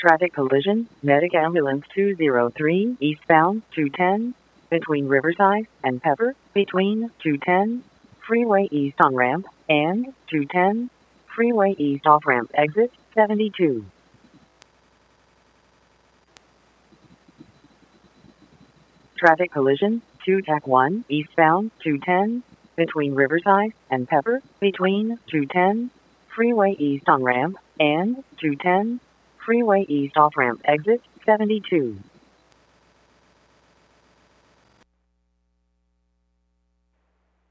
Traffic collision, Medic Ambulance 203, eastbound 210, between Riverside and Pepper, between 210, Freeway East on-ramp, and 210, Freeway East off-ramp exit 72. Traffic collision, 2-1, eastbound 210, between Riverside and Pepper, between 210, Freeway East on-ramp, and 210, Freeway East off-ramp exit 72.